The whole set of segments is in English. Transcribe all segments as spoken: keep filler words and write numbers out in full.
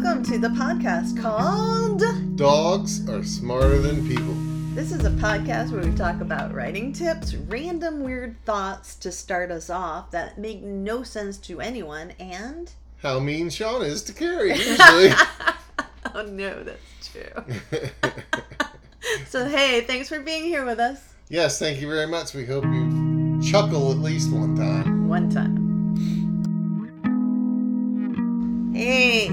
welcome to the podcast called Dogs Are Smarter Than People. This is a podcast where we talk about writing tips, random weird thoughts to start us off that make no sense to anyone, and how mean Sean is to Carrie, usually. Oh no, that's true. So hey, thanks for being here with us. Yes, thank you very much. We hope you chuckle at least one time. One time. Hey.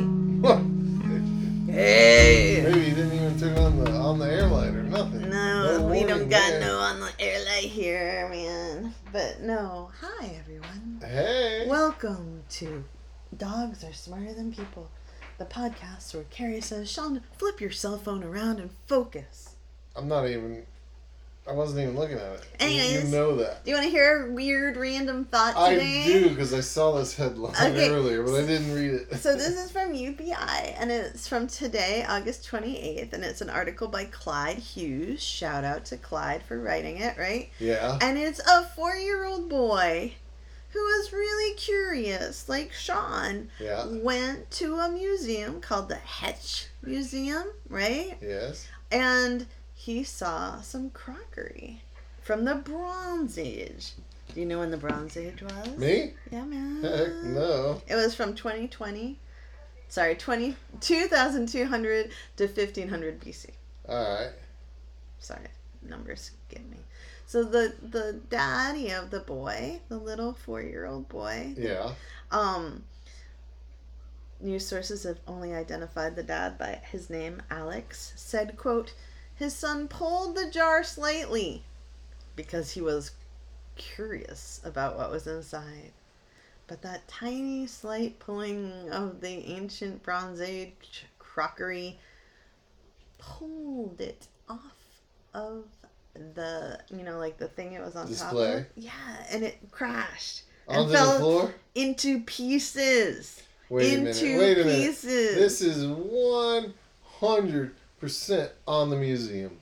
Hey. Maybe you didn't even turn on the on the air light or nothing. No, no we don't got there. no on the air light here, man. But no, hi everyone. Hey. Welcome to Dogs Are Smarter Than People, the podcast where Carrie says, Sean, flip your cell phone around and focus. I'm not even, I wasn't even looking at it. Anyways, you, you know that. Do you want to hear a weird random thought today? I do, because I saw this headline Okay. earlier, but I didn't read it. So this is from U B I, and it's from today, August twenty-eighth, and it's an article by Clyde Hughes. Shout out to Clyde for writing it, right? Yeah. And it's a four-year-old boy who was really curious, like Sean, Yeah. went to a museum called the Hetch Museum, right? Yes. And he saw some crockery from the Bronze Age. Do you know when the Bronze Age was? Me? Yeah, man. Heck no. It was from twenty twenty. Sorry, twenty, two thousand two hundred to fifteen hundred B C. Alright. Sorry, numbers get me. So the the daddy of the boy, the little four-year-old boy. Yeah. Um. News sources have only identified the dad by his name, Alex. Said, quote, his son pulled the jar slightly because he was curious about what was inside. But that tiny slight pulling of the ancient Bronze Age crockery pulled it off of the, you know, like the thing it was on Display. top of. Yeah, and it crashed. Onto and fell the floor? into pieces. Wait a into minute. Wait a pieces. minute. This is one hundred percent on the museum.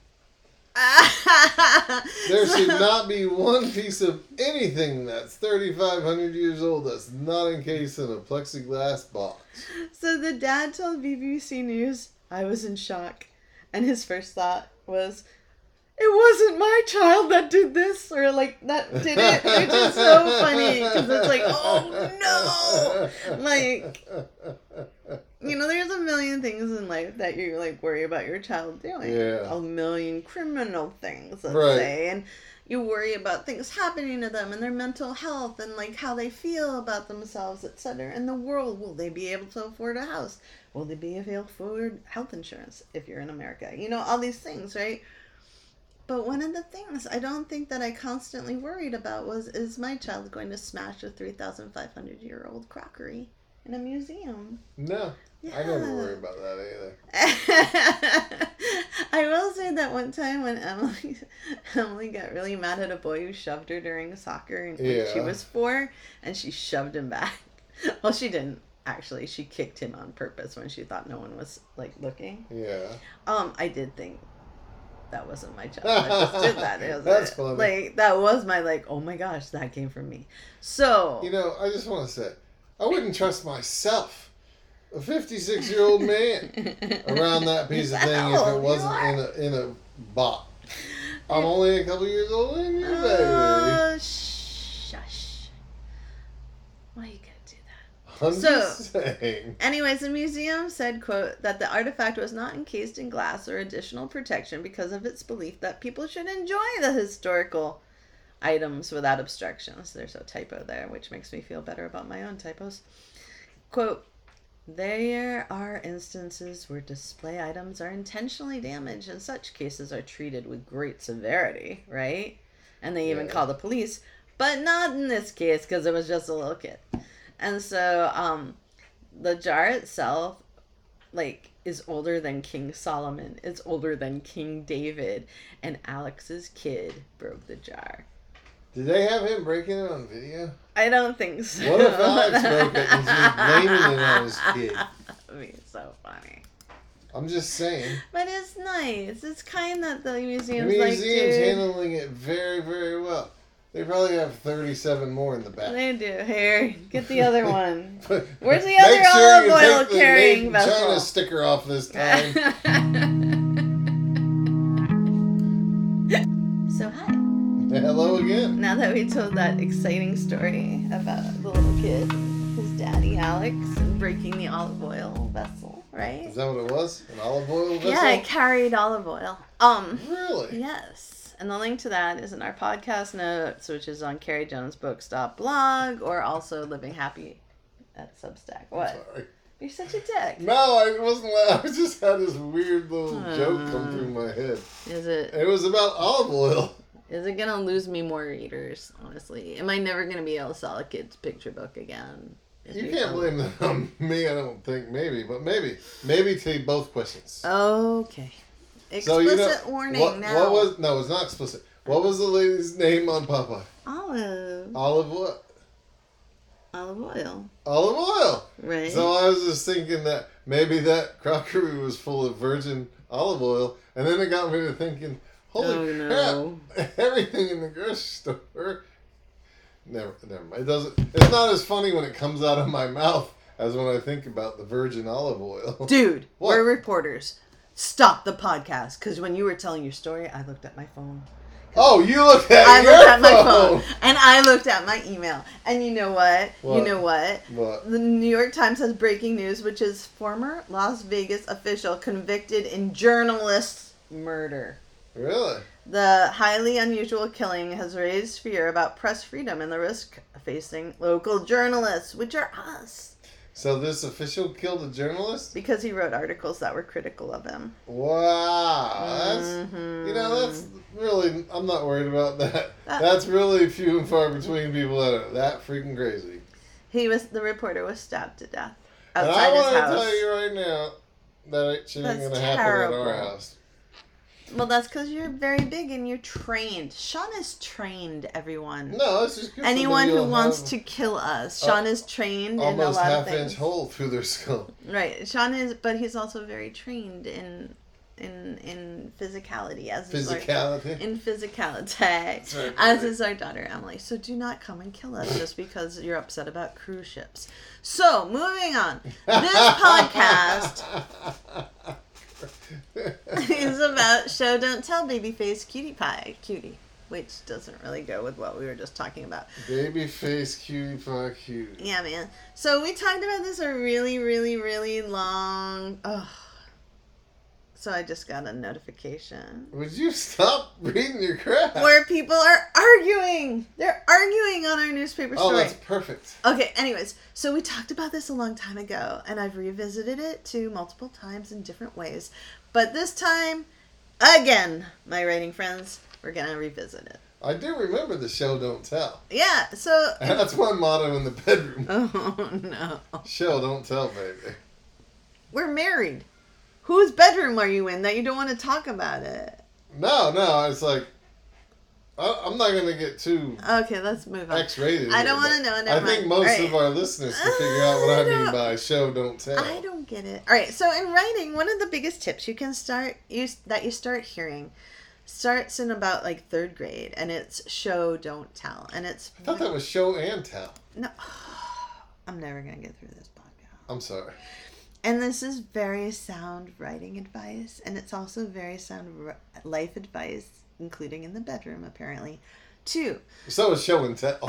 There should not be one piece of anything that's thirty-five hundred years old that's not encased in a plexiglass box. So the dad told B B C News, I was in shock. And his first thought was, it wasn't my child that did this, or like that did it, which is so funny because it's like, oh no, like, you know, there's a million things in life that you like worry about your child doing. Yeah. A million criminal things, let's Right. say, and you worry about things happening to them and their mental health and like how they feel about themselves, et cetera. In the world, will they be able to afford a house? Will they be able to afford health insurance if you're in America? You know, all these things, right? But one of the things I don't think that I constantly worried about was, is my child going to smash a three thousand five hundred year old crockery in a museum? No, Yeah. I never worry about that either. I will say that one time when Emily Emily got really mad at a boy who shoved her during soccer and when Yeah. she was four, and she shoved him back. Well, she didn't actually. She kicked him on purpose when she thought no one was like looking. Yeah. Um, I did think that wasn't my child. I just did that. It was That's like, funny. Like that was my like, oh my gosh, that came from me. So You know, I just want to say, I wouldn't trust myself, a fifty-six year old man, around that piece of thing if it wasn't in a in a box. I'm only a couple years older than you, baby. Uh, shush. Why you gotta do that? I'm so- just saying. Anyways, the museum said, quote, that the artifact was not encased in glass or additional protection because of its belief that people should enjoy the historical items without obstructions. There's a typo there, which makes me feel better about my own typos. Quote, there are instances where display items are intentionally damaged, and such cases are treated with great severity, right? And they even Yeah. call the police, but not in this case because it was just a little kid. And so, um, the jar itself, like, is older than King Solomon. It's older than King David. And Alex's kid broke the jar. Did they have him breaking it on video? I don't think so. What if Alex broke it and he's blaming it on his kid? That would be so funny. I'm just saying. But it's nice. It's kind that the The museum's like, museum's dude. handling it very, very well. They probably have thirty-seven more in the back. They do. Here, get the other one. Where's the Make other sure olive you oil take the carrying Made in vessel? China sticker off this time. So hi. Hello again. Now that we told that exciting story about the little kid, his daddy Alex, and breaking the olive oil vessel, right? Is that what it was? An olive oil vessel? Yeah, it carried olive oil. Um. Really? Yes. And the link to that is in our podcast notes, which is on carrie jones books dot blog or also Living Happy at Substack. What? Sorry. You're such a dick. No, I wasn't. I just had this weird little Uh, joke come through my head. Is it? It was about olive oil. Is it gonna lose me more readers? Honestly, am I never gonna be able to sell a kid's picture book again? You can't blame that on me. I don't think. Maybe, but maybe, maybe to both questions. Okay. Explicit So, you know, warning what, now. What was? No, it's not explicit. What was the lady's name on Popeye? Olive. Olive what? Olive oil. Olive oil. Right. So I was just thinking that maybe that crockery was full of virgin olive oil, and then it got me to thinking, holy Oh, no. crap! Everything in the grocery store. Never, never mind. It doesn't. It's not as funny when it comes out of my mouth as when I think about the virgin olive oil. Dude, What? we're reporters. Stop the podcast, because when you were telling your story, I looked at my phone. Oh, you looked at I your looked at my phone. phone, and I looked at my email. And you know what? What? You know what? What? The New York Times has breaking news, which is former Las Vegas official convicted in journalist murder. Really? The highly unusual killing has raised fear about press freedom and the risk facing local journalists, which are us. So this official killed a journalist? Because he wrote articles that were critical of him. Wow. That's, Mhm. you know, that's really, I'm not worried about that. That- That's really few and far between people that are that freaking crazy. He was, the reporter was stabbed to death And I outside his want to house. tell you right now that it shit ain't That's going to happen at our terrible. house. Well, that's because you're very big and you're trained. Sean is trained, everyone. No, it's just good for Anyone me. who You'll wants have to kill us. Sean is trained in a almost lot of half things. inch hole through their skull. Right. Sean is, but he's also very trained in in in physicality as is our- Physicality. in physicality, right, as right. is our daughter Emily. So do not come and kill us just because you're upset about cruise ships. So moving on, this podcast is about show don't tell babyface cutie pie cutie, which doesn't really go with what we were just talking about. Baby face cutie pie cutie. Yeah, man. So we talked about this a really, really, really long. Oh. So I just got a notification Would you stop reading your crap? where people are arguing. They're arguing on our newspaper Oh, story. that's perfect. Okay, anyways, so we talked about this a long time ago, and I've revisited it too multiple times in different ways. But this time, again, my writing friends, we're going to revisit it. I do remember the show don't tell. Yeah, so... That's my motto in the bedroom. Oh, no. Show don't tell, baby. We're married. Whose bedroom are you in that you don't want to talk about it? No, no, it's like, I, I'm not going to get too Okay, let's move on. X-rated. I here, don't want but to know. I Never think mind. most All right. of our listeners can figure out what I I mean don't- by show don't tell. I don't get it. All right, so in writing, one of the biggest tips you can start use that you start hearing starts in about like third grade, and it's show don't tell, and it's I thought that was show and tell. no. I'm never gonna get through this podcast. I'm sorry. And this is very sound writing advice, and it's also very sound r- life advice, including in the bedroom, apparently. Two. So is show and tell.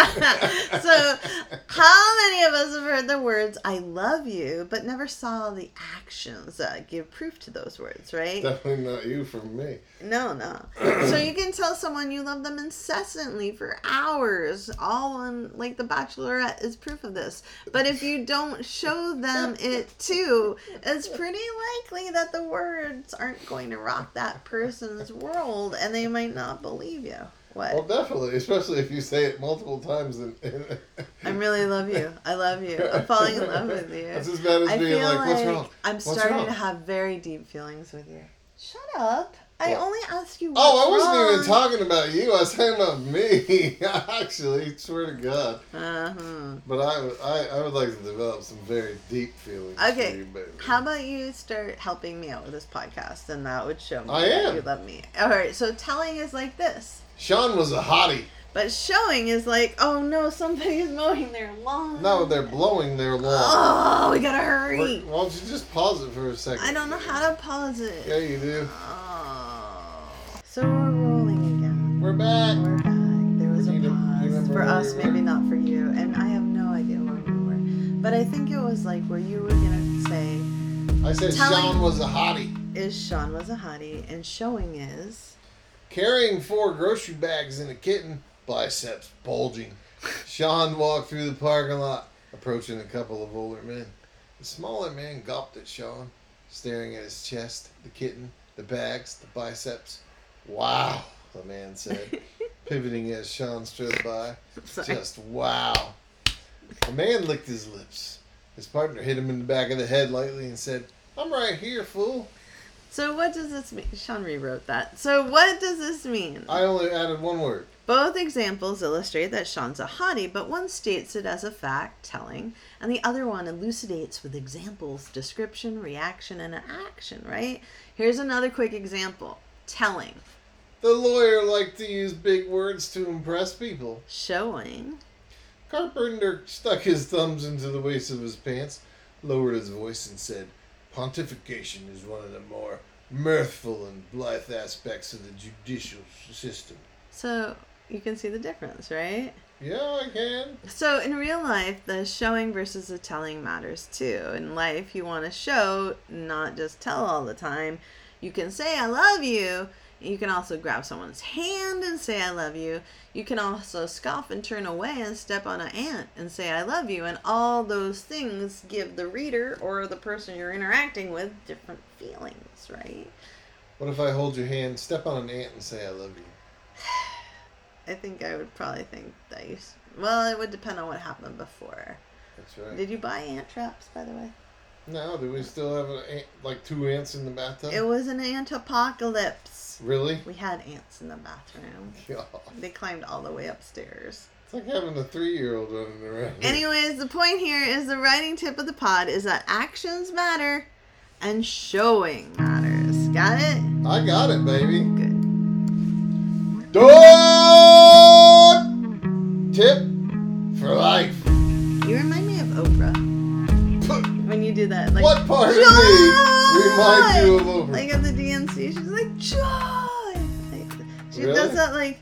So, how many of us have heard the words "I love you," but never saw the actions that give proof to those words, right? Definitely not you from me. No, no. So you can tell someone you love them incessantly for hours, all on, like The Bachelorette is proof of this. But if you don't show them it too, it's pretty likely that the words aren't going to rock that person's world, and they might not believe you. What? Well, definitely, especially if you say it multiple times. In, in I really love you. I love you. I'm falling in love with you. That's as bad as I being feel like, like what's wrong? I'm What's starting wrong? to have very deep feelings with you. Shut up. I What? only asked you what's Oh, I wasn't wrong. even talking about you. I was talking about me. Actually, swear to God. Uh-huh. But I, would- I, I would like to develop some very deep feelings Okay, for you, baby. How about you start helping me out with this podcast, and that would show me I that am. you love me. All right, so telling is like this. Sean was a hottie. But showing is like, oh no, somebody's mowing their lawn. No, they're blowing their lawn. Oh, we gotta hurry. Why don't you just pause it for a second? I don't know how to pause it. Yeah, you do. Oh. So we're rolling again. We're back. We're back. There was You a need to- you pause. remember For where us, we were? maybe not for you. And I have no idea where we were. But I think it was like where you were gonna say, I said Telling- Sean was a hottie. is Sean was a hottie, and showing is... Carrying four grocery bags and a kitten, biceps bulging. Sean walked through the parking lot, approaching a couple of older men. The smaller man gulped at Sean, staring at his chest, the kitten, the bags, the biceps. Wow, the man said, pivoting as Sean strode by. Sorry. Just wow. The man licked his lips. His partner hit him in the back of the head lightly and said, I'm right here, fool. So what does this mean? Sean rewrote that. So what does this mean? I only added one word. Both examples illustrate that Sean's a hottie, but one states it as a fact, telling, and the other one elucidates with examples, description, reaction, and action, right? Here's another quick example. Telling. The lawyer liked to use big words to impress people. Showing. Carpenter stuck his thumbs into the waist of his pants, lowered his voice, and said, Pontification is one of the more mirthful and blithe aspects of the judicial system. So you can see the difference, right? Yeah, I can. So in real life, the showing versus the telling matters too. In life, you want to show, not just tell all the time. You can say, I love you. You can also grab someone's hand and say, I love you. You can also scoff and turn away and step on an ant and say, I love you. And all those things give the reader or the person you're interacting with different feelings, right? What if I hold your hand, step on an ant, and say I love you? I think I would probably think that you... Well, it would depend on what happened before. That's right. Did you buy ant traps, by the way? No, do we still have an ant, like two ants in the bathtub? It was an ant apocalypse. Really? We had ants in the bathroom. God. They climbed all the way upstairs. It's like having a three-year-old running around. Anyways, the point here is the writing tip of the pod is that actions matter and showing matters. Got it? I got it, baby. Good. Dog tip for life. You remind me of Oprah when you do that. Like, What part of joy! me reminds you of Oprah? Like at the D N C, she's like, joy! Like, she Really? does that like,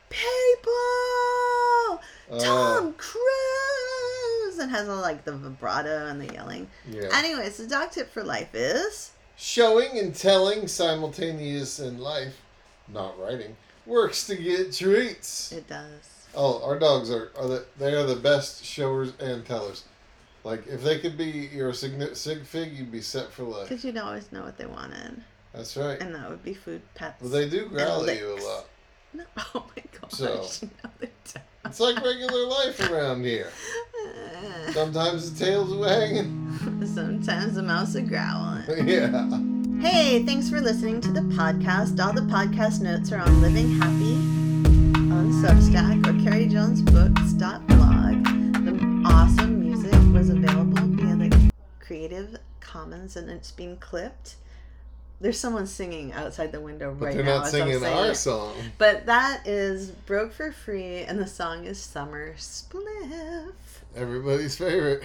people! Uh, Tom Cruise! And has all like the vibrato and the yelling. Yeah. Anyways, the dog tip for life is... Showing and telling simultaneous in life, not writing, works to get treats. It does. Oh, our dogs are, are the, they are the best showers and tellers. Like, if they could be your sig, sig fig, you'd be set for life. Because you'd always know what they wanted. That's right. And that would be food, pets. Well, they do growl and at you a licks. lot. No, oh my gosh. So. No, they don't. It's like regular life around here. Sometimes the tail's wagging. Sometimes the mouse is growling. Yeah. Hey, thanks for listening to the podcast. All the podcast notes are on Living Happy on Substack or carrie jones books dot blog. The awesome music was available via the Creative Commons and it's being clipped. There's someone singing outside the window But right they're now. not as I'm singing saying our it. song. But that is Broke for Free and the song is Summer Spliff. Everybody's favorite.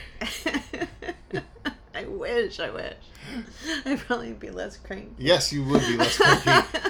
I wish, I wish. I'd probably be less cranky. Yes, you would be less cranky.